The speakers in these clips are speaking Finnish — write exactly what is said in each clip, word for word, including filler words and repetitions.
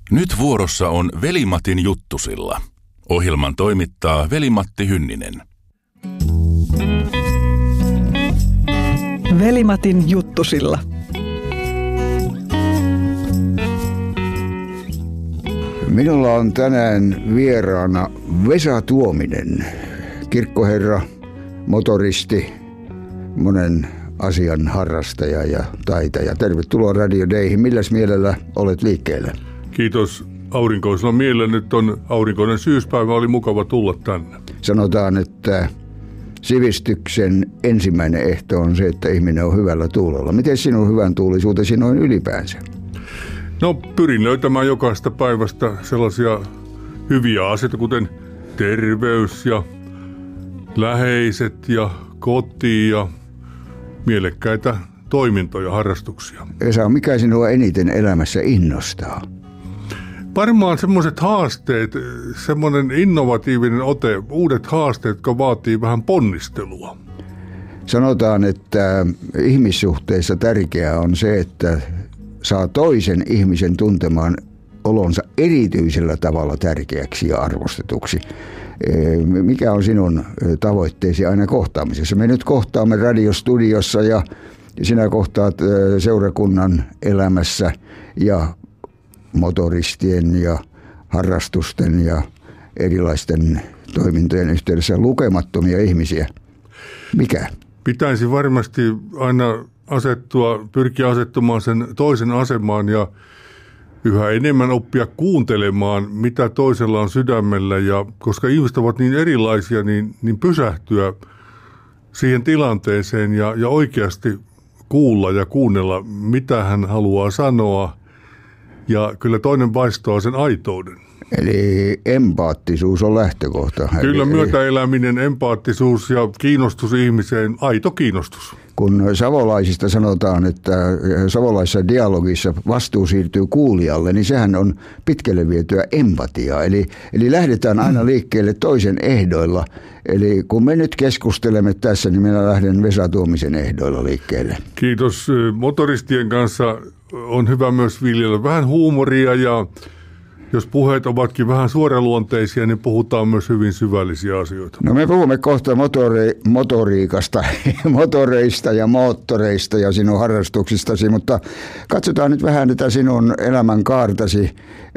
Nyt vuorossa on Veli-Matin juttusilla. Ohjelman toimittaa Veli-Matti Hynninen. Veli-Matin juttusilla. Minulla on tänään vieraana Vesa Tuominen, kirkkoherra, motoristi, monen asian harrastaja ja taitaja. Tervetuloa Radio Dayhin. Milläs mielellä olet liikkeellä? Kiitos aurinkoisella mielellä. Nyt on aurinkoinen syyspäivä. Oli mukava tulla tänne. Sanotaan, että sivistyksen ensimmäinen ehto on se, että ihminen on hyvällä tuulella. Miten sinun hyvän tuulisuutesi noin ylipäänsä? No, pyrin löytämään jokaista päivästä sellaisia hyviä asioita, kuten terveys ja läheiset ja koti ja mielekkäitä toimintoja, harrastuksia. Esa, mikä sinua eniten elämässä innostaa? Varmaan semmoiset haasteet, semmoinen innovatiivinen ote, uudet haasteet, jotka vaatii vähän ponnistelua. Sanotaan, että ihmissuhteissa tärkeää on se, että saa toisen ihmisen tuntemaan olonsa erityisellä tavalla tärkeäksi ja arvostetuksi. Mikä on sinun tavoitteesi aina kohtaamisessa? Me nyt kohtaamme radiostudiossa ja sinä kohtaat seurakunnan elämässä ja motoristien ja harrastusten ja erilaisten toimintojen yhteydessä lukemattomia ihmisiä. Mikä? Pitäisi varmasti aina asettua, pyrkiä asettumaan sen toisen asemaan ja yhä enemmän oppia kuuntelemaan, mitä toisella on sydämellä. Ja koska ihmiset ovat niin erilaisia, niin, niin pysähtyä siihen tilanteeseen ja, ja oikeasti kuulla ja kuunnella, mitä hän haluaa sanoa. Ja kyllä toinen vaistoo sen aitouden. Eli empaattisuus on lähtökohta. Kyllä eli, myötäeläminen, empaattisuus ja kiinnostus ihmiseen, aito kiinnostus. Kun savolaisista sanotaan, että savolaisessa dialogissa vastuu siirtyy kuulijalle, niin sehän on pitkälle vietyä empatiaa. Eli, eli lähdetään aina liikkeelle toisen ehdoilla. Eli kun me nyt keskustelemme tässä, niin minä lähden Vesa Tuomisen ehdoilla liikkeelle. Kiitos. Motoristien kanssa on hyvä myös viljellä vähän huumoria ja jos puheet ovatkin vähän suoraluonteisia, niin puhutaan myös hyvin syvällisiä asioita. No me puhumme kohta motori, motoriikasta, motoreista ja moottoreista ja sinun harrastuksistasi, mutta katsotaan nyt vähän tätä sinun elämän kaartasi.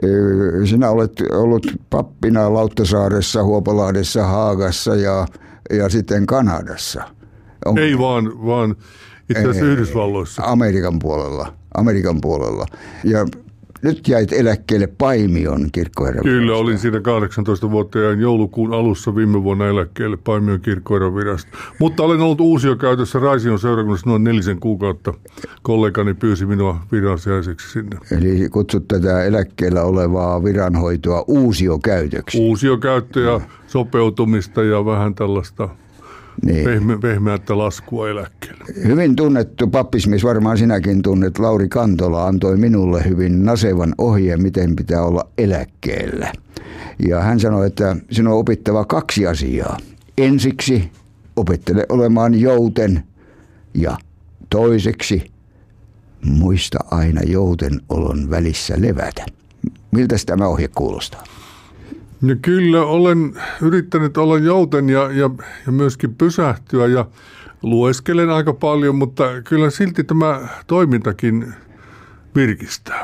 Sinä olet ollut pappina Lauttasaaressa, Huopolahdessa, Haagassa ja, ja sitten Kanadassa. On, Ei vaan, vaan itse asiassa Yhdysvalloissa. Amerikan puolella, Amerikan puolella. Ja nyt jäit eläkkeelle Paimion kirkkoherran. Kyllä, olin siinä kahdeksantoista vuotta ja joulukuun alussa viime vuonna eläkkeelle Paimion kirkkoherran virasta. Mutta olen ollut uusiokäytössä Raision seurakunnassa noin nelisen kuukautta. Kollegani pyysi minua viransiaiseksi sinne. Eli kutsut tätä eläkkeellä olevaa viranhoitoa uusiokäytöksi. Uusiokäyttö ja no. Sopeutumista ja vähän tällaista niin. Pehme, pehmeättä laskua eläkkeelle. Hyvin tunnettu pappismies, varmaan sinäkin tunnet, Lauri Kantola antoi minulle hyvin nasevan ohjeen, miten pitää olla eläkkeellä. Ja hän sanoi, että sinun on opittava kaksi asiaa. Ensiksi opettele olemaan jouten ja toiseksi muista aina jouten olon välissä levätä. Miltä tämä ohje kuulostaa? No kyllä, olen yrittänyt olla jouten ja, ja, ja myöskin pysähtyä ja lueskelen aika paljon, mutta kyllä silti tämä toimintakin virkistää.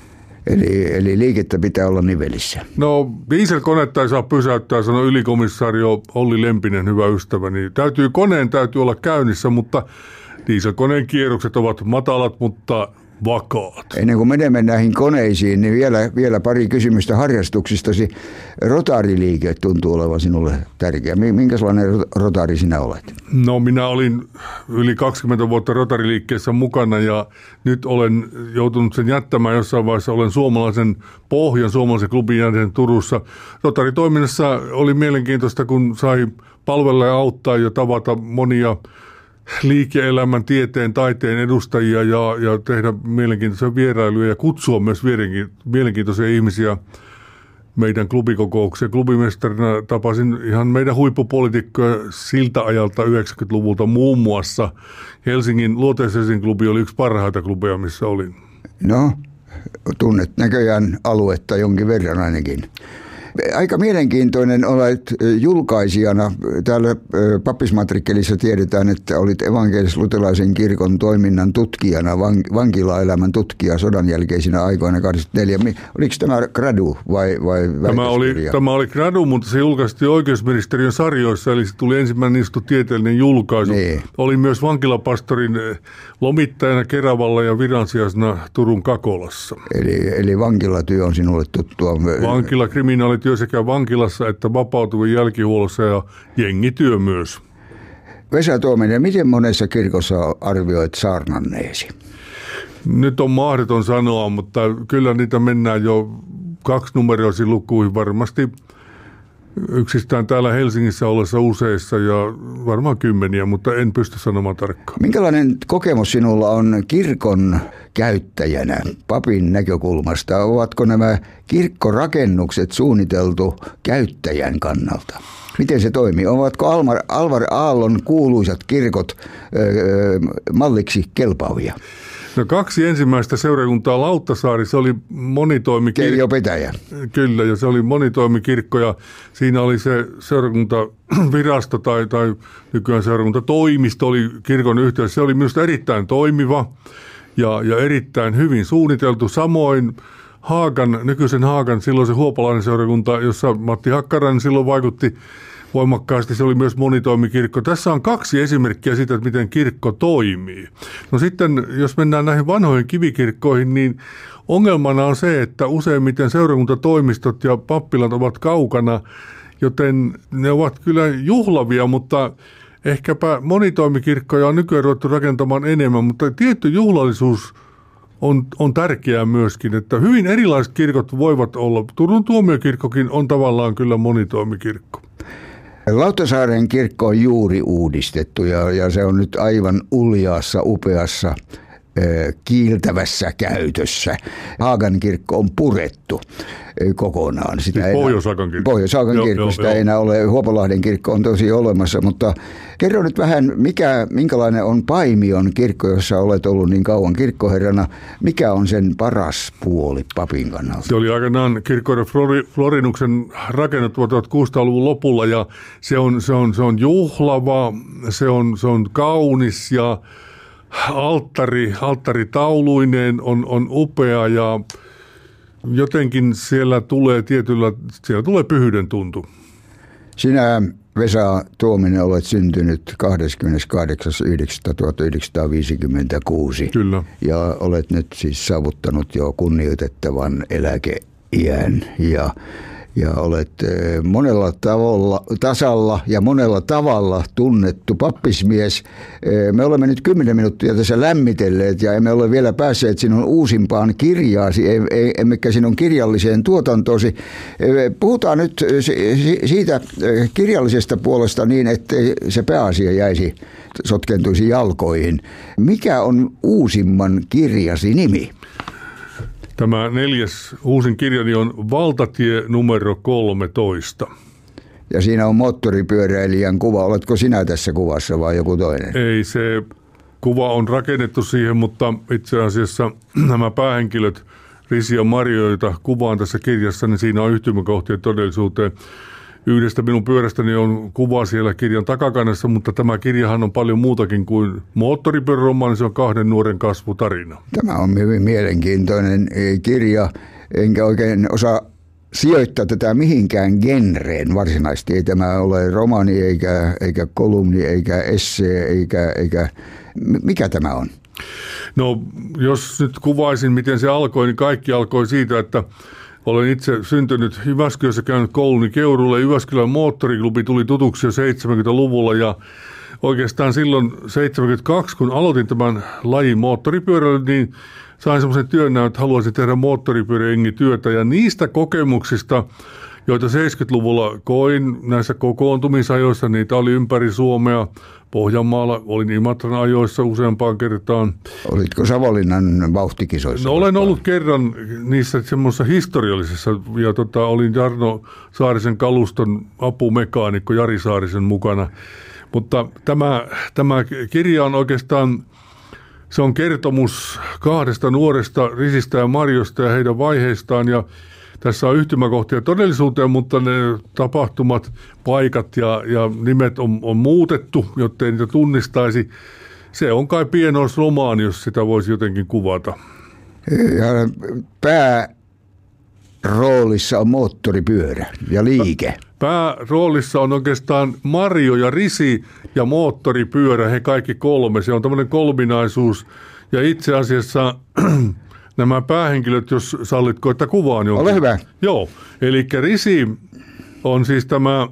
Eli, eli liikettä pitää olla nivelissä. No dieselkonetta ei saa pysäyttää, sanoi ylikomissaario Olli Lempinen, hyvä ystäväni. Täytyy, koneen täytyy olla käynnissä, mutta dieselkoneen kierrokset ovat matalat, mutta vakaat. Ennen kuin menemme näihin koneisiin, niin vielä, vielä pari kysymystä harrastuksistasi. Rotariliike tuntuu olevan sinulle tärkeä. Minkälainen rotari sinä olet? No minä olin yli kaksikymmentä vuotta rotariliikkeessä mukana ja nyt olen joutunut sen jättämään jossain vaiheessa. Olen suomalaisen pohjan, suomalaisen klubin jäsen Turussa. Rotaritoiminnassa oli mielenkiintoista, kun sai palvella ja auttaa ja tavata monia liike-elämän, tieteen, taiteen edustajia ja, ja tehdä mielenkiintoisia vierailuja ja kutsua myös mielenkiintoisia ihmisiä meidän klubikokoukseen. Klubimestarina tapasin ihan meidän huippupoliitikkoja siltä ajalta yhdeksänkymmentäluvulta muun muassa. Helsingin Luoteis-Helsingin klubi oli yksi parhaita klubeja, missä olin. No, Tunnet näköjään aluetta jonkin verran ainakin. Aika mielenkiintoinen olet julkaisijana. Täällä pappismatrikkelissa tiedetään, että olit evankelis-luterilaisen kirkon toiminnan tutkijana, vankilaelämän tutkija sodan jälkeisinä aikoina kahdeksankymmentäneljä. Oliko tämä gradu vai, vai tämä oli, tämä oli gradu, mutta se julkaistiin oikeusministeriön sarjoissa, eli se tuli ensimmäinen niin sanottu tieteellinen julkaisu. Niin. Oli myös vankilapastorin lomittajana Keravalla ja viransijaisena Turun Kakolassa. Eli, eli vankilatyö on sinulle tuttua. Vankilakriminaali työ sekä vankilassa että vapautuvien jälkihuollossa ja jengityö myös. Vesa Tuominen, miten monessa kirkossa arvioit saarnanneesi? Nyt on mahdoton sanoa, mutta kyllä niitä mennään jo kaksinumeroisiin lukuihin varmasti. Yksistään täällä Helsingissä ollessa useissa ja varmaan kymmeniä, mutta en pysty sanomaan tarkkaan. Minkälainen kokemus sinulla on kirkon käyttäjänä papin näkökulmasta? Ovatko nämä kirkkorakennukset suunniteltu käyttäjän kannalta? Miten se toimii? Ovatko Alvar, Alvar Aallon kuuluisat kirkot öö, malliksi kelpaavia? No kaksi ensimmäistä seurakuntaa, Lauttasaari, se oli monitoimikirkko. Keijopetäjä. Kyllä, ja se oli monitoimikirkko, ja siinä oli se seurakuntavirasto tai, tai nykyään seurakuntatoimisto oli kirkon yhteydessä. Se oli minusta erittäin toimiva ja, ja erittäin hyvin suunniteltu. Samoin Haagan, nykyisen Haagan, silloin se Huopalainen seurakunta, jossa Matti Hakkarainen silloin vaikutti voimakkaasti, se oli myös monitoimikirkko. Tässä on kaksi esimerkkiä siitä, että miten kirkko toimii. No sitten, jos mennään näihin vanhoihin kivikirkkoihin, niin ongelmana on se, että useimmiten seurakuntatoimistot ja pappilat ovat kaukana, joten ne ovat kyllä juhlavia, mutta ehkäpä monitoimikirkkoja on nykyään ruvettu rakentamaan enemmän, mutta tietty juhlallisuus on, on tärkeää myöskin, että hyvin erilaiset kirkot voivat olla. Turun tuomiokirkkokin on tavallaan kyllä monitoimikirkko. Lauttasaaren kirkko on juuri uudistettu ja, ja se on nyt aivan uljaassa, upeassa, ö, kiiltävässä käytössä. Haagan kirkko on purettu ö, kokonaan. Sitä siis Pohjois-Haagan kirkko. Pohjois-Haagan kirkko, sitä ei enää ole. Huopalahden kirkko on tosi olemassa, mutta kerro nyt vähän, mikä, minkälainen on Paimion kirkko, jossa olet ollut niin kauan kirkkoherrana. Mikä on sen paras puoli papin kannalta? Se oli aikanaan kirkkoherra Florinuksen rakennettu tuhatkuusisataaluvun lopulla ja se on, se on, se on juhlava, se on, se on kaunis ja alttari, alttaritauluineen on, on upea ja jotenkin siellä tulee tietyllä, siellä tulee pyhyyden tuntu. Sinä, Vesa Tuominen, olet syntynyt kahdeskymmeneskahdeksas yhdeksättä tuhatyhdeksänsataaviisikymmentäkuusi. Kyllä. Ja olet nyt siis saavuttanut jo kunnioitettavan eläkeiän ja Ja olet monella tavalla, tasalla ja monella tavalla tunnettu pappismies. Me olemme nyt kymmenen minuuttia tässä lämmitelleet ja emme ole vielä päässeet sinun uusimpaan kirjaasi, emmekä sinun kirjalliseen tuotantoosi. Puhutaan nyt siitä kirjallisesta puolesta niin, ettei se pääasia jäisi, sotkentuisi jalkoihin. Mikä on uusimman kirjasi nimi? Tämä neljäs uusin kirjani on Valtatie numero kolmetoista. Ja siinä on moottoripyöräilijän kuva. Oletko sinä tässä kuvassa vai joku toinen? Ei, se kuva on rakennettu siihen, mutta itse asiassa nämä päähenkilöt, Risi ja Marjo, joita kuvaan tässä kirjassa, niin siinä on yhtymäkohtia todellisuuteen. Yhdestä minun pyörästäni on kuva siellä kirjan takakannessa, mutta tämä kirjahan on paljon muutakin kuin moottoripyöräromaani, se on kahden nuoren kasvutarina. Tämä on hyvin mielenkiintoinen kirja, enkä oikein osaa sijoittaa tätä mihinkään genreen varsinaisesti. Ei tämä ole romaani, eikä, eikä kolumni, eikä essee, eikä, eikä... Mikä tämä on? No, jos nyt kuvaisin, miten se alkoi, niin kaikki alkoi siitä, että olen itse syntynyt Jyväskylässä, käynyt kouluni Keuruulla. Jyväskylän moottoriklubi tuli tutuksi jo seitsemänkymmentäluvulla ja oikeastaan silloin seitsemänkymmentäkaksi, kun aloitin tämän lajin moottoripyöräily, niin sain semmoisen työnäön, että haluaisin tehdä moottoripyöräjengityötä ja niistä kokemuksista, joita seitsemänkymmentäluvulla koin näissä kokoontumisajoissa, niitä oli ympäri Suomea. Pohjanmaalla olin Imatran ajoissa useampaan kertaan. Olitko Savonlinnan vauhtikisoissa? No, olen ollut kerran niissä semmoisessa historiallisessa, ja tota, olin Jarno Saarisen kaluston apumekaanikko Jari Saarisen mukana. Mutta tämä, tämä kirja on oikeastaan Se on kertomus kahdesta nuoresta, Risistä ja Marjosta ja heidän vaiheistaan. Ja tässä on yhtymäkohtia todellisuuteen, mutta ne tapahtumat, paikat ja, ja nimet on, on muutettu, jottei niitä tunnistaisi. Se on kai pienoisromaani, jos sitä voisi jotenkin kuvata. Ja pääroolissa on moottoripyörä ja liike. Pääroolissa on oikeastaan Marjo ja Risi ja moottoripyörä, he kaikki kolme. Se on tämmöinen kolminaisuus. Ja itse asiassa nämä päähenkilöt, jos sallitko, että kuvaan jonkin. Ole hyvä. Joo, eli Risi on siis tämä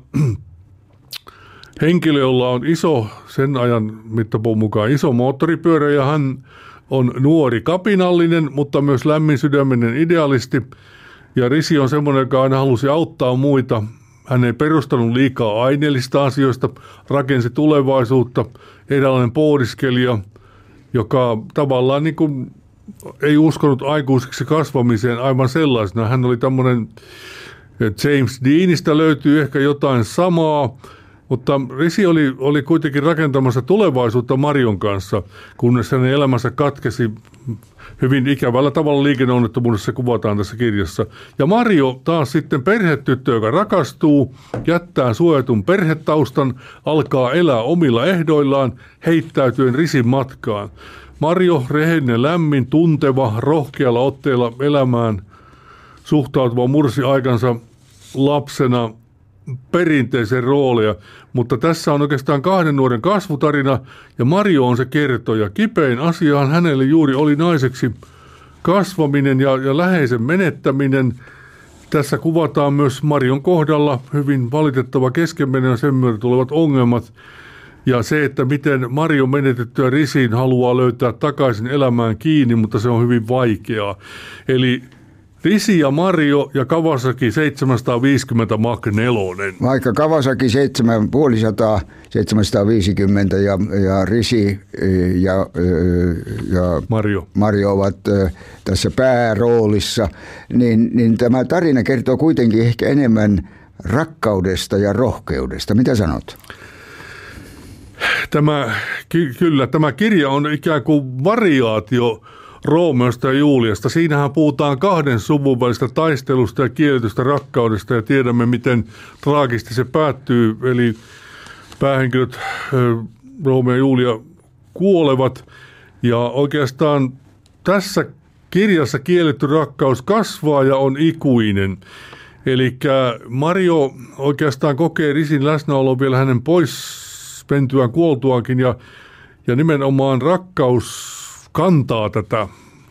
henkilö, jolla on iso, sen ajan mittapuun mukaan iso moottoripyörä, ja hän on nuori kapinallinen, mutta myös lämminsydäminen idealisti. Ja Risi on semmoinen, joka aina halusi auttaa muita. Hän ei perustanut liikaa aineellista asioista, rakensi tulevaisuutta, eräänlainen pohdiskelija, joka tavallaan niin kuin ei uskonut aikuiseksi kasvamiseen aivan sellaisena. Hän oli tämmöinen, James Deanista löytyy ehkä jotain samaa, mutta Risi oli, oli kuitenkin rakentamassa tulevaisuutta Marion kanssa, kunnes hänen elämänsä katkesi hyvin ikävällä tavalla liikenneonnettomuudessa, se kuvataan tässä kirjassa. Ja Marjo taas sitten perhetyttö, joka rakastuu, jättää suojatun perhetaustan, alkaa elää omilla ehdoillaan, heittäytyen Risin matkaan. Marjo, rehellinen, lämmin, tunteva, rohkealla otteella elämään suhtautuva mursi aikansa lapsena perinteisen roolia, mutta tässä on oikeastaan kahden nuoren kasvutarina ja Marjo on se kertoja. Kipein asiahan hänelle juuri oli naiseksi kasvaminen ja, ja läheisen menettäminen. Tässä kuvataan myös Marion kohdalla hyvin valitettava keskenmeno ja sen myötä tulevat ongelmat. Ja se, että miten Marjo menetettyä Risiin haluaa löytää takaisin elämään kiinni, mutta se on hyvin vaikeaa. Eli Risi ja Marjo ja Kawasaki seitsemänsataaviisikymmentä Mach neljä. Vaikka Kawasaki seitsemänsataa seitsemänsataaviisikymmentä ja, ja Risi ja, ja Marjo. Marjo ovat tässä pääroolissa, niin, niin tämä tarina kertoo kuitenkin ehkä enemmän rakkaudesta ja rohkeudesta. Mitä sanot? Tämä, ky- kyllä, tämä kirja on ikään kuin variaatio Roomeosta ja Juliasta. Siinähän puhutaan kahden suvun välistä taistelusta ja kielletystä rakkaudesta ja tiedämme, miten traagisesti se päättyy. Eli päähenkilöt Roomeo ja Julia kuolevat ja oikeastaan tässä kirjassa kielletty rakkaus kasvaa ja on ikuinen. Eli Marjo oikeastaan kokee Risin läsnäolon vielä hänen pois pentyään kuoltuaankin ja, ja nimenomaan rakkaus kantaa tätä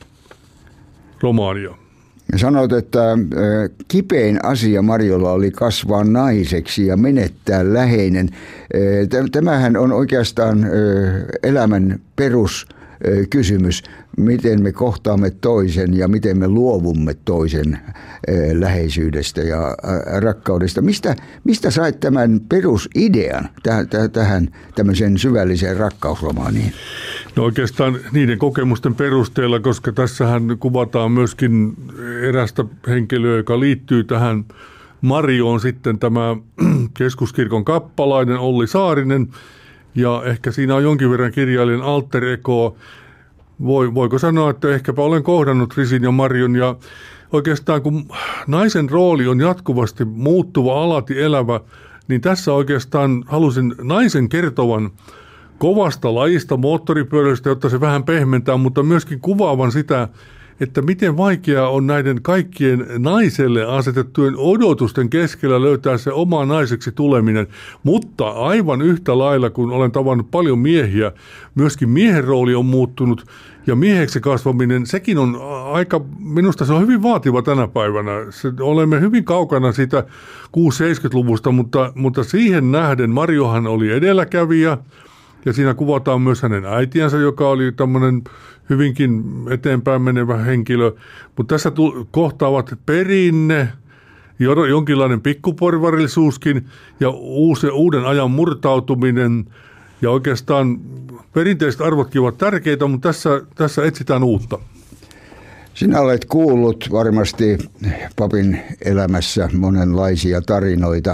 romaania. Sanoit, että kipein asia Marjolla oli kasvaa naiseksi ja menettää läheinen. Tämähän on oikeastaan elämän peruskysymys, miten me kohtaamme toisen ja miten me luovumme toisen läheisyydestä ja rakkaudesta. Mistä, mistä sait tämän perusidean tähän tämmöiseen syvälliseen rakkausromaaniin? No oikeastaan niiden kokemusten perusteella, koska tässähän kuvataan myöskin erästä henkilöä, joka liittyy tähän Marjoon sitten tämä keskuskirkon kappalainen Olli Saarinen. Ja ehkä siinä on jonkin verran kirjailijan alter egoa. Voi, voiko sanoa, että ehkäpä olen kohdannut Risin ja Marjon ja oikeastaan kun naisen rooli on jatkuvasti muuttuva, alati elävä, niin tässä oikeastaan halusin naisen kertovan kovasta lajista, moottoripyöräilystä, jotta se vähän pehmentää, mutta myöskin kuvaavan sitä, että miten vaikeaa on näiden kaikkien naiselle asetettujen odotusten keskellä löytää se oma naiseksi tuleminen. Mutta aivan yhtä lailla, kun olen tavannut paljon miehiä, myöskin miehen rooli on muuttunut ja mieheksi kasvaminen, sekin on aika, minusta se on hyvin vaativa tänä päivänä. Se, olemme hyvin kaukana siitä kuusikymmentä-seitsemänkymmentäluvusta, mutta, mutta siihen nähden Marjohan oli edelläkävijä. Ja siinä kuvataan myös hänen äitiänsä, joka oli tämmöinen hyvinkin eteenpäin menevä henkilö. Mutta tässä tu- kohtaavat perinne, jonkinlainen pikkuporvarillisuuskin ja uusi, uuden ajan murtautuminen. Ja oikeastaan perinteiset arvotkin ovat tärkeitä, mutta tässä, tässä etsitään uutta. Sinä olet kuullut varmasti papin elämässä monenlaisia tarinoita.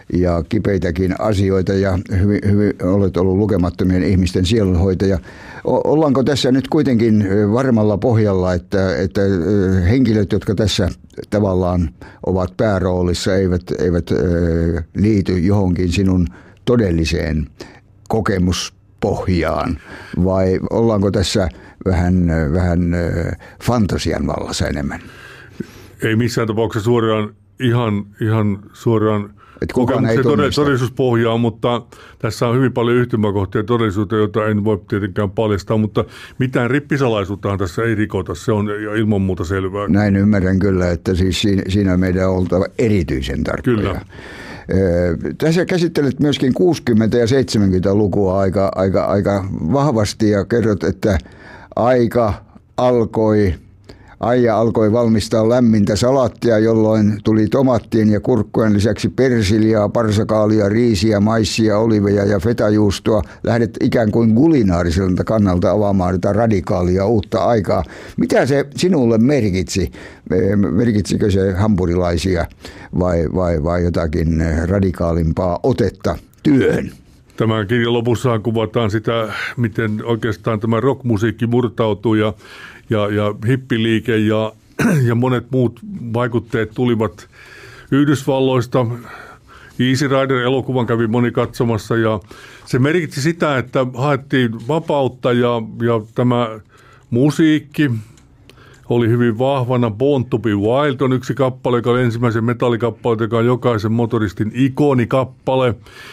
ja kipeitäkin asioita ja hyvin, hyvin olet ollut lukemattomien ihmisten sielunhoitaja. O- ollaanko tässä nyt kuitenkin varmalla pohjalla, että, että henkilöt, jotka tässä tavallaan ovat pääroolissa, eivät, eivät liity johonkin sinun todelliseen kokemuspohjaan, vai ollaanko tässä vähän, vähän fantasian vallassa enemmän? Ei missään tapauksessa suoraan, ihan, ihan suoraan kokemuksen todellisuuspohjaa, mutta tässä on hyvin paljon yhtymäkohtia todellisuutta, jota en voi tietenkään paljastaa, mutta mitään rippisalaisuuttahan tässä ei rikota, se on ilman muuta selvää. Näin ymmärrän kyllä, että siis siinä, siinä meidän on oltava erityisen tarkkoja. Kyllä. Tässä käsittelet myöskin kuusikymmentä- ja seitsemänkymmentälukua aika, aika, aika vahvasti ja kerrot, että aika alkoi, Aija alkoi valmistaa lämmintä salattia, jolloin tuli tomaattien ja kurkkujen lisäksi persiljaa, parsakaalia, riisiä, maissia, oliveja ja fetajuustoa. Lähdet ikään kuin kulinaariselta kannalta avaamaan tätä radikaalia uutta aikaa. Mitä se sinulle merkitsi? Merkitsikö se hampurilaisia vai, vai, vai jotakin radikaalimpaa otetta työhön? Tämän kirjan lopussahan kuvataan sitä, miten oikeastaan tämä rockmusiikki murtautui ja, ja, ja hippiliike ja, ja monet muut vaikutteet tulivat Yhdysvalloista. Easy Rider-elokuvan kävi moni katsomassa ja se merkitsi sitä, että haettiin vapautta ja, ja tämä musiikki oli hyvin vahvana. Born to be Wild on yksi kappale, joka oli ensimmäisen metallikappale, joka on jokaisen motoristin ikonikappale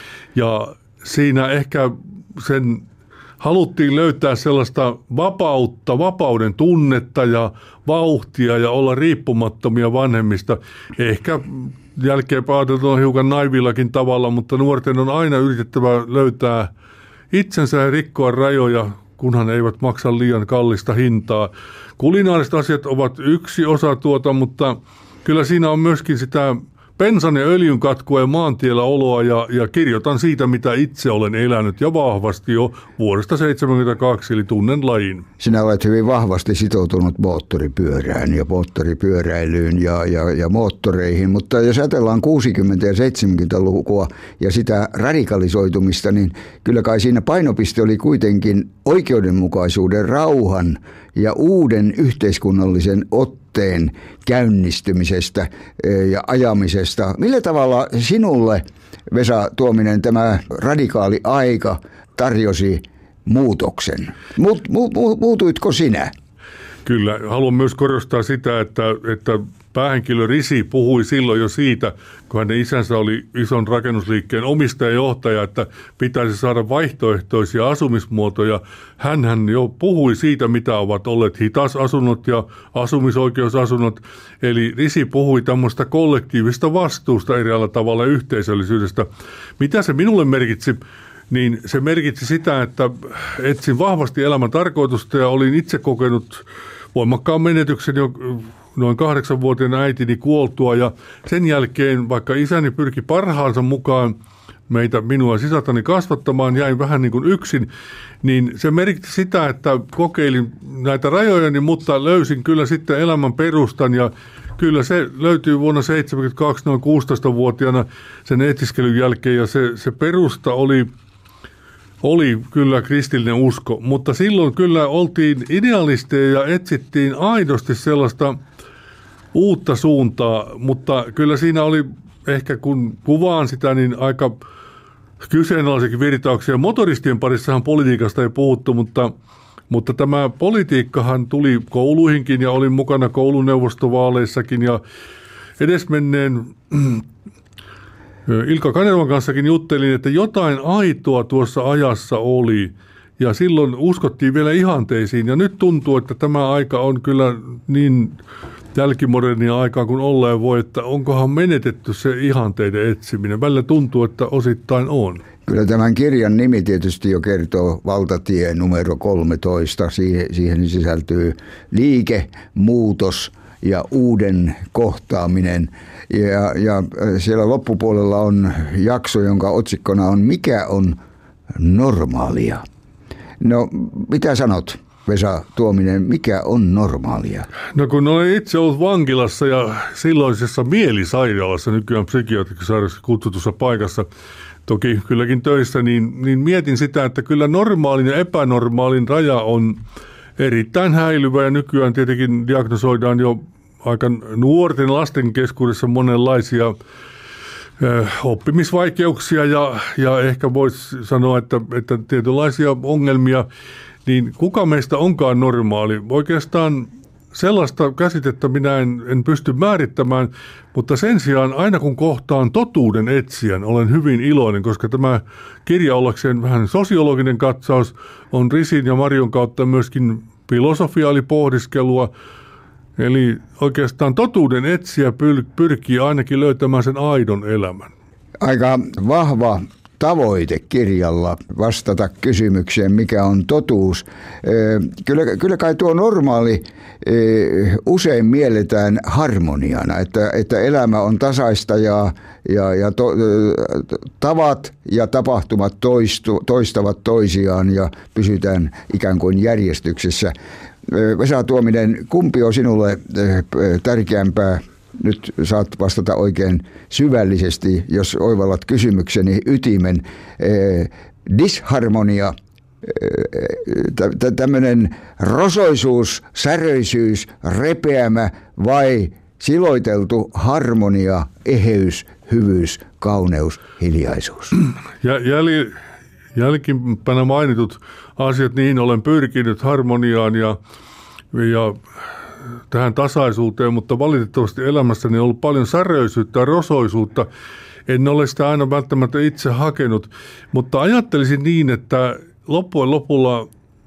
ja siinä ehkä sen haluttiin löytää sellaista vapautta, vapauden tunnetta ja vauhtia ja olla riippumattomia vanhemmista. Ehkä jälkeenpäin ajatellaan hiukan naivillakin tavalla, mutta nuorten on aina yritettävä löytää itsensä ja rikkoa rajoja, kunhan eivät maksa liian kallista hintaa. Kulinaariset asiat ovat yksi osa tuota, mutta kyllä siinä on myöskin sitä bensan ja öljyn katkua ja maantiellä oloa ja, ja kirjoitan siitä, mitä itse olen elänyt ja vahvasti jo vuodesta seitsemänkymmentäkaksi, eli tunnen lajin. Sinä olet hyvin vahvasti sitoutunut moottoripyörään ja moottoripyöräilyyn ja, ja, ja moottoreihin, mutta jos ajatellaan kuusikymmentä- ja seitsemänkymmentälukua ja sitä radikalisoitumista, niin kyllä kai siinä painopiste oli kuitenkin oikeudenmukaisuuden, rauhan ja uuden yhteiskunnallisen otteen käynnistymisestä ja ajamisesta. Millä tavalla sinulle, Vesa Tuominen, tämä radikaali aika tarjosi muutoksen? Muut, mu, mu, muutuitko sinä? Kyllä. Haluan myös korostaa sitä, että, että päähenkilö Risi puhui silloin jo siitä, kun hänen isänsä oli ison rakennusliikkeen omistajajohtaja, että pitäisi saada vaihtoehtoisia asumismuotoja. Hänhän jo puhui siitä, mitä ovat olleet hitasasunnot ja asumisoikeusasunnot. Eli Risi puhui tämmöistä kollektiivista vastuusta eräällä tavalla yhteisöllisyydestä. Mitä se minulle merkitsi? Niin se merkitsi sitä, että etsin vahvasti elämän tarkoitusta ja olin itse kokenut voimakkaan menetyksen jo noin kahdeksanvuotiaana äitini kuoltua ja sen jälkeen, vaikka isäni pyrki parhaansa mukaan meitä, minua ja sisartani kasvattamaan, jäin vähän niin kuin yksin, niin se merkitsi sitä, että kokeilin näitä rajojani, mutta löysin kyllä sitten elämän perustan ja kyllä se löytyy vuonna seitsemänkymmentäkaksi noin kuusitoistavuotiaana sen etiskelyn jälkeen ja se, se perusta oli Oli kyllä kristillinen usko, mutta silloin kyllä oltiin idealisteja ja etsittiin aidosti sellaista uutta suuntaa, mutta kyllä siinä oli ehkä kun kuvaan sitä, niin aika kyseenalaisiakin virtauksia. Motoristien parissahan politiikasta ei puhuttu, mutta, mutta tämä politiikkahan tuli kouluihinkin ja olin mukana kouluneuvostovaaleissakin ja edesmenneen Ilkka Kanervan kanssakin juttelin, että jotain aitoa tuossa ajassa oli ja silloin uskottiin vielä ihanteisiin ja nyt tuntuu, että tämä aika on kyllä niin jälkimodernia aikaa kuin ollaan voi, että onkohan menetetty se ihanteiden etsiminen. Välillä tuntuu, että osittain on. Kyllä tämän kirjan nimi tietysti jo kertoo valtatie numero kolmetoista. Siihen, siihen sisältyy liike, muutos ja uuden kohtaaminen. Ja, ja siellä loppupuolella on jakso, jonka otsikkona on Mikä on normaalia? No, mitä sanot? Vesa Tuominen, mikä on normaalia? No kun olen itse ollut vankilassa ja silloisessa mielisairaalassa, nykyään psykiatrikissa kutsutussa paikassa, toki kylläkin töissä, niin, niin mietin sitä, että kyllä normaalin ja epänormaalin raja on erittäin häilyvä ja nykyään tietenkin diagnosoidaan jo aika nuorten lasten keskuudessa monenlaisia ö, oppimisvaikeuksia ja, ja ehkä voisi sanoa, että, että tietynlaisia ongelmia, niin kuka meistä onkaan normaali? Oikeastaan sellaista käsitettä minä en, en pysty määrittämään, mutta sen sijaan aina kun kohtaan totuuden etsijän, olen hyvin iloinen, koska tämä kirja ollakseen vähän sosiologinen katsaus on Risin ja Marion kautta myöskin filosofiaalipohdiskelua. Eli oikeastaan totuuden etsijä pyrkii ainakin löytämään sen aidon elämän. Aika vahva tavoite kirjalla vastata kysymykseen, mikä on totuus. Kyllä, kyllä kai tuo normaali usein mielletään harmoniana, että, että elämä on tasaista ja, ja, ja to, tavat ja tapahtumat toistu, toistavat toisiaan ja pysytään ikään kuin järjestyksessä. Vesa Tuominen, kumpi on sinulle tärkeämpää? Nyt saat vastata oikein syvällisesti, jos oivallat kysymykseni ytimen. Disharmonia, tämmöinen rosoisuus, säröisyys, repeämä vai siloiteltu harmonia, eheys, hyvyys, kauneus, hiljaisuus? Ja jäl, jälkimpänä mainitut asiat, niin olen pyrkinyt harmoniaan ja, ja tähän tasaisuuteen, mutta valitettavasti elämässäni on ollut paljon säröisyyttä ja rosoisuutta. En ole sitä aina välttämättä itse hakenut, mutta ajattelisin niin, että loppujen lopulla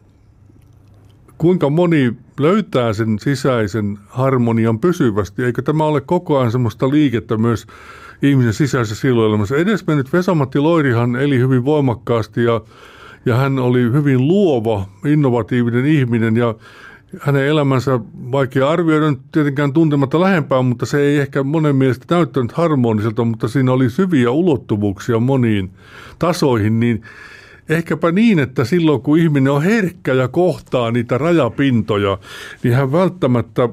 kuinka moni löytää sen sisäisen harmonian pysyvästi, eikö tämä ole koko ajan semmoista liikettä myös ihmisen sisäisessä siloelämässä. Edesmennyt Vesa-Matti Loirihan eli hyvin voimakkaasti ja, ja hän oli hyvin luova, innovatiivinen ihminen ja hänen elämänsä vaikea arvioida nyt tietenkään tuntematta lähempää, mutta se ei ehkä monen mielestä näyttänyt harmoniselta, mutta siinä oli syviä ulottuvuuksia moniin tasoihin, niin ehkäpä niin, että silloin kun ihminen on herkkä ja kohtaa niitä rajapintoja, niin hän välttämättä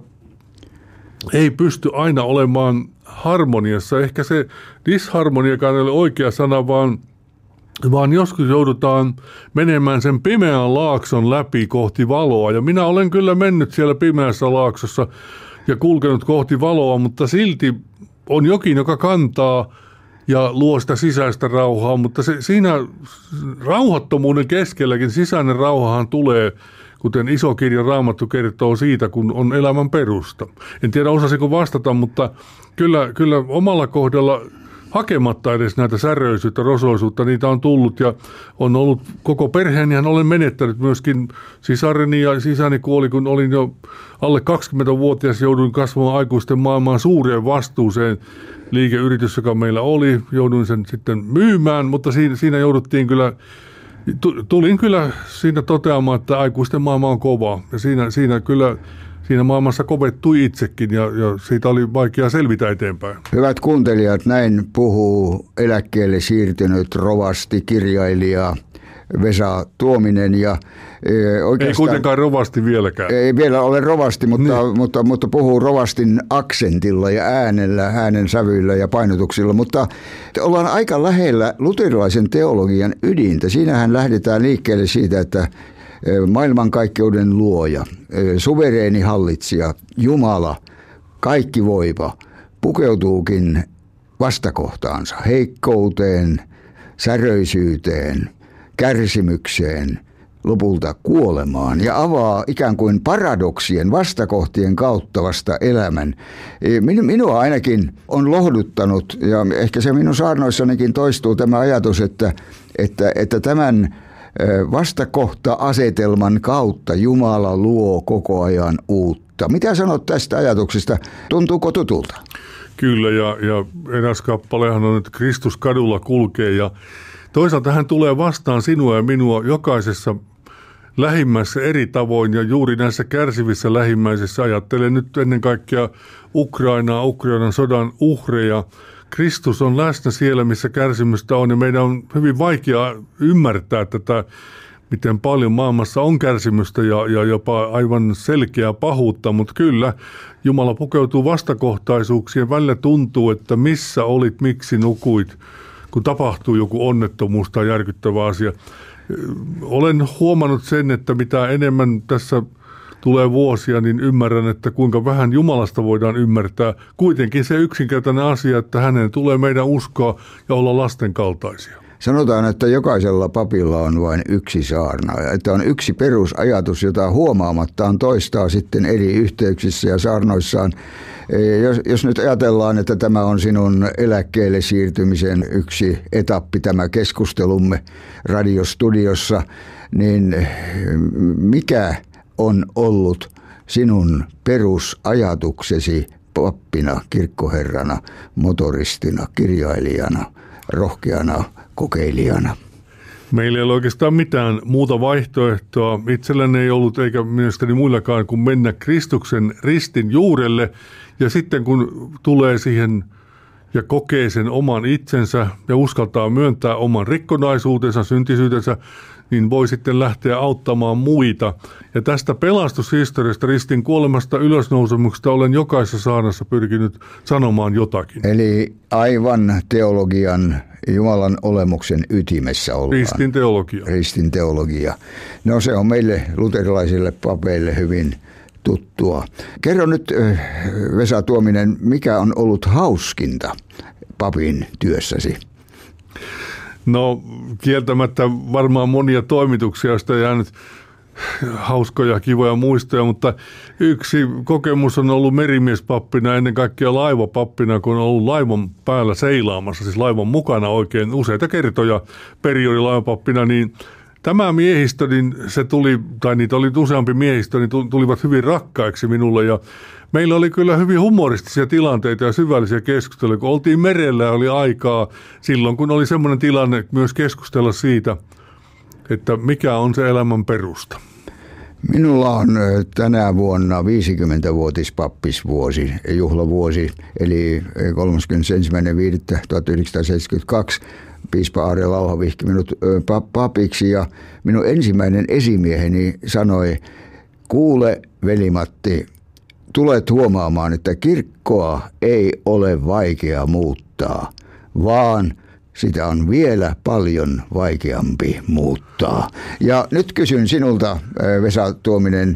ei pysty aina olemaan harmoniassa. Ehkä se disharmoniakaan ei ole oikea sana, vaan vaan joskus joudutaan menemään sen pimeän laakson läpi kohti valoa. Ja minä olen kyllä mennyt siellä pimeässä laaksossa ja kulkenut kohti valoa, mutta silti on jokin, joka kantaa ja luo sitä sisäistä rauhaa. Mutta se, siinä rauhattomuuden keskelläkin sisäinen rauhahan tulee, kuten iso kirja Raamattu kertoo siitä, kun on elämän perusta. En tiedä, osasinko vastata, mutta kyllä, kyllä omalla kohdalla hakematta edes näitä säröisyyttä, rosoisuutta, niitä on tullut ja on ollut koko perheenihän olen menettänyt myöskin sisareni ja sisäni kuoli, kun olin jo alle kaksikymmentävuotias, jouduin kasvamaan aikuisten maailmaan suureen vastuuseen. Liikeyritys, joka meillä oli, jouduin sen sitten myymään, mutta siinä, siinä jouduttiin kyllä, tulin kyllä siinä toteamaan, että aikuisten maailma on kova ja siinä, siinä kyllä Siinä maailmassa kovettui itsekin ja, ja siitä oli vaikea selvitä eteenpäin. Hyvät kuuntelijat, näin puhuu eläkkeelle siirtynyt rovasti, kirjailija Vesa Tuominen. Ja, e, oikeastaan, ei kuitenkaan rovasti vieläkään. Ei vielä ole rovasti, mutta, niin. mutta, mutta puhuu rovastin aksentilla ja äänellä, äänen sävyillä ja painotuksilla. Mutta ollaan aika lähellä luterilaisen teologian ydintä. Siinähän lähdetään liikkeelle siitä, että maailmankaikkeuden luoja, suvereeni hallitsija, Jumala, kaikki voiva, pukeutuukin vastakohtaansa, heikkouteen, säröisyyteen, kärsimykseen, lopulta kuolemaan ja avaa ikään kuin paradoksien vastakohtien kautta vasta elämän. Minua ainakin on lohduttanut, ja ehkä se minun saarnoissanikin toistuu tämä ajatus, että, että, että tämän vastakohta-asetelman kautta Jumala luo koko ajan uutta. Mitä sanot tästä ajatuksesta? Tuntuuko tutulta? Kyllä, ja, ja eräs kappalehan on, että Kristus kadulla kulkee, ja toisaalta hän tulee vastaan sinua ja minua jokaisessa lähimmäisessä eri tavoin, ja juuri näissä kärsivissä lähimmäisissä ajattelen nyt ennen kaikkea Ukrainaa, Ukrainan sodan uhreja. Kristus on läsnä siellä, missä kärsimystä on, ja meidän on hyvin vaikea ymmärtää tätä, miten paljon maailmassa on kärsimystä ja, ja jopa aivan selkeää pahuutta, mutta kyllä Jumala pukeutuu vastakohtaisuuksiin. Välillä tuntuu, että missä olit, miksi nukuit, kun tapahtuu joku onnettomuus tai järkyttävä asia. Olen huomannut sen, että mitä enemmän tässä tulee vuosia, niin ymmärrän, että kuinka vähän Jumalasta voidaan ymmärtää. Kuitenkin se yksinkertainen asia, että hänen tulee meidän uskoa ja olla lasten kaltaisia. Sanotaan, että jokaisella papilla on vain yksi saarnaaja, että on yksi perusajatus, jota huomaamattaan toistaa sitten eri yhteyksissä ja saarnoissaan. Jos, jos nyt ajatellaan, että tämä on sinun eläkkeelle siirtymisen yksi etappi, tämä keskustelumme radiostudiossa, niin mikä on ollut sinun perusajatuksesi pappina, kirkkoherrana, motoristina, kirjailijana, rohkeana kokeilijana? Meillä ei ole oikeastaan mitään muuta vaihtoehtoa. Itselläni ei ollut eikä mielestäni muillakaan kuin mennä Kristuksen ristin juurelle. Ja sitten kun tulee siihen ja kokee sen oman itsensä ja uskaltaa myöntää oman rikkonaisuutensa, syntisyytensä, niin voi sitten lähteä auttamaan muita. Ja tästä pelastushistoriasta, ristin kuolemasta, ylösnousemuksesta olen jokaisessa saarnassa pyrkinyt sanomaan jotakin. Eli aivan teologian, Jumalan olemuksen ytimessä ollaan. Ristin teologia. Ristin teologia. No se on meille luterilaisille papeille hyvin tuttua. Kerro nyt, Vesa Tuominen, mikä on ollut hauskinta papin työssäsi? No kieltämättä varmaan monia toimituksia, joista jäänyt hauskoja, kivoja muistoja, mutta yksi kokemus on ollut merimiespappina, ennen kaikkea laivapappina, kun on ollut laivan päällä seilaamassa, siis laivan mukana oikein useita kertoja periodilaivapappina, niin tämä miehistö, niin se tuli, tai niitä oli useampi miehistö, niin tulivat hyvin rakkaiksi minulle ja meillä oli kyllä hyvin humoristisia tilanteita ja syvällisiä keskusteluja, kun oltiin merellä ja oli aikaa silloin, kun oli semmoinen tilanne myös keskustella siitä, että mikä on se elämän perusta. Minulla on tänä vuonna viisikymmentävuotispappisvuosi, juhlavuosi, eli kolmaskymmenesensimmäinen viidettä tuhatyhdeksänsataaseitsemänkymmentäkaksi. Piispa Aarre Lauha vihki minut papiksi ja minun ensimmäinen esimieheni sanoi, kuule veli-Matti, tulet huomaamaan, että kirkkoa ei ole vaikea muuttaa, vaan sitä on vielä paljon vaikeampi muuttaa. Ja nyt kysyn sinulta, Vesa Tuominen,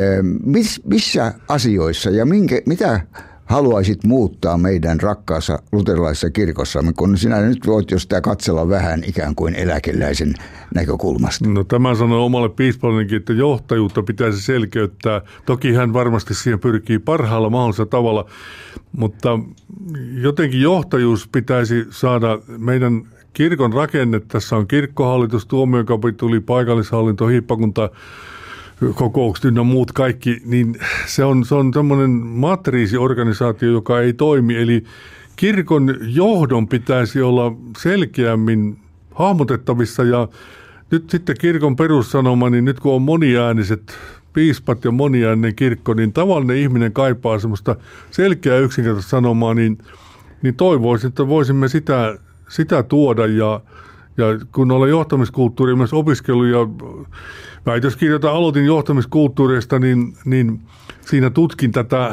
missä asioissa ja minkä, mitä haluaisit muuttaa meidän rakkaassa luterilaisessa kirkossamme, kun sinä nyt voit jo sitä katsella vähän ikään kuin eläkeläisen näkökulmasta? No tämä sanoo omalle piispallinenkin, että johtajuutta pitäisi selkeyttää. Toki hän varmasti siihen pyrkii parhaalla mahdollisella tavalla, mutta jotenkin johtajuus pitäisi saada meidän kirkon rakenne. Tässä on kirkkohallitus, tuomiokapituli, paikallishallinto, hiippakunta, kokoukset ynnä muut kaikki, niin se on, se on tämmöinen matriisiorganisaatio, joka ei toimi. Eli kirkon johdon pitäisi olla selkeämmin hahmotettavissa ja nyt sitten kirkon perussanoma, niin nyt kun on moniääniset piispat ja moniääninen kirkko, niin tavallinen ihminen kaipaa semmoista selkeää yksinkertaista sanomaa, niin, niin toivoisin, että voisimme sitä, sitä tuoda ja Ja kun olen johtamiskulttuuria myös opiskellut ja väitöskirjata aloitin johtamiskulttuurista, niin, niin siinä tutkin tätä,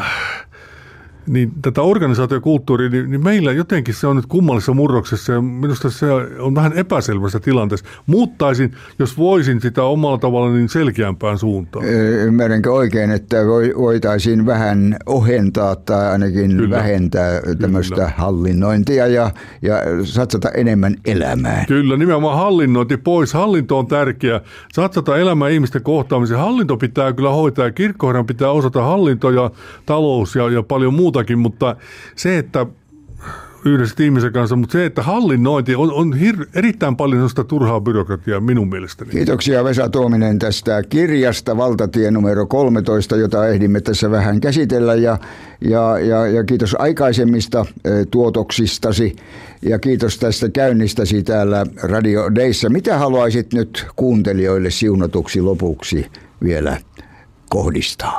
niin tätä organisaatiokulttuuria, niin, niin meillä jotenkin se on nyt kummallisessa murroksessa ja minusta se on vähän epäselvässä tilanteessa. Muuttaisin, jos voisin sitä omalla tavalla niin selkeämpään suuntaan. Ymmärränkö oikein, että voitaisiin vähän ohentaa tai ainakin Kyllä. vähentää tämmöistä Kyllä. hallinnointia ja, ja satsata enemmän elämään? Kyllä, nimenomaan hallinnointi pois. Hallinto on tärkeä. Satsata elämään ihmisten kohtaamiseen. Hallinto pitää kyllä hoitaa ja kirkkoherran pitää osata hallinto ja talous ja, ja paljon muuta. Mutta se, että yhdessä ihmisen kanssa, mutta se, että hallinnointi on, on hir- erittäin paljon sellaista turhaa byrokratiaa minun mielestäni. Kiitoksia Vesa Tuominen tästä kirjasta, valtatie numero kolmetoista, jota ehdimme tässä vähän käsitellä ja, ja, ja, ja kiitos aikaisemmista e, tuotoksistasi ja kiitos tästä käynnistäsi täällä Radio Dayssä. Mitä haluaisit nyt kuuntelijoille siunatuksi lopuksi vielä kohdistaa?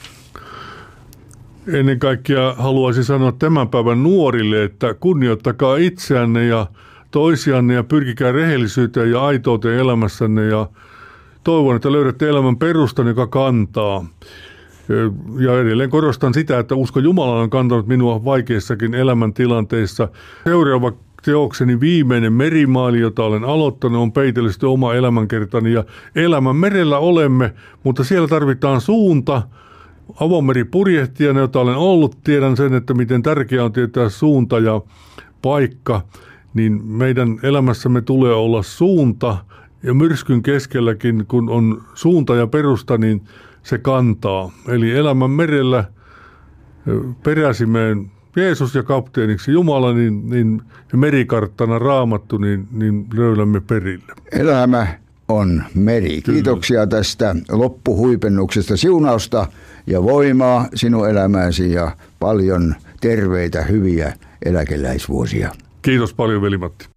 Ennen kaikkea haluaisin sanoa tämän päivän nuorille, että kunnioittakaa itseänne ja toisianne ja pyrkikää rehellisyyteen ja aitouteen elämässänne ja, toivon, että löydätte elämän perustan, joka kantaa. Ja edelleen korostan sitä, että usko Jumalaan on kantanut minua vaikeissakin elämäntilanteissa. Seuraava teokseni viimeinen merimaali, jota olen aloittanut, on peitellisesti oma elämänkertani. Ja elämän merellä olemme, mutta siellä tarvitaan suunta. Avomeripurjehtijana, jota olen ollut, tiedän sen, että miten tärkeää on tietää suunta ja paikka. Niin meidän elämässämme tulee olla suunta. Ja myrskyn keskelläkin, kun on suunta ja perusta, niin se kantaa. Eli elämän merellä peräsimeen Jeesus ja kapteeniksi Jumala, niin, niin merikarttana Raamattu, niin, niin löydämme perille. Elämä on meri. Kiitoksia tästä loppuhuipennuksesta, siunausta ja voimaa sinun elämääsi ja paljon terveitä, hyviä eläkeläisvuosia. Kiitos paljon, Veli-Matti.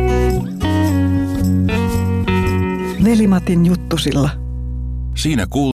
Veli-Matin juttusilla. Siinä kuul-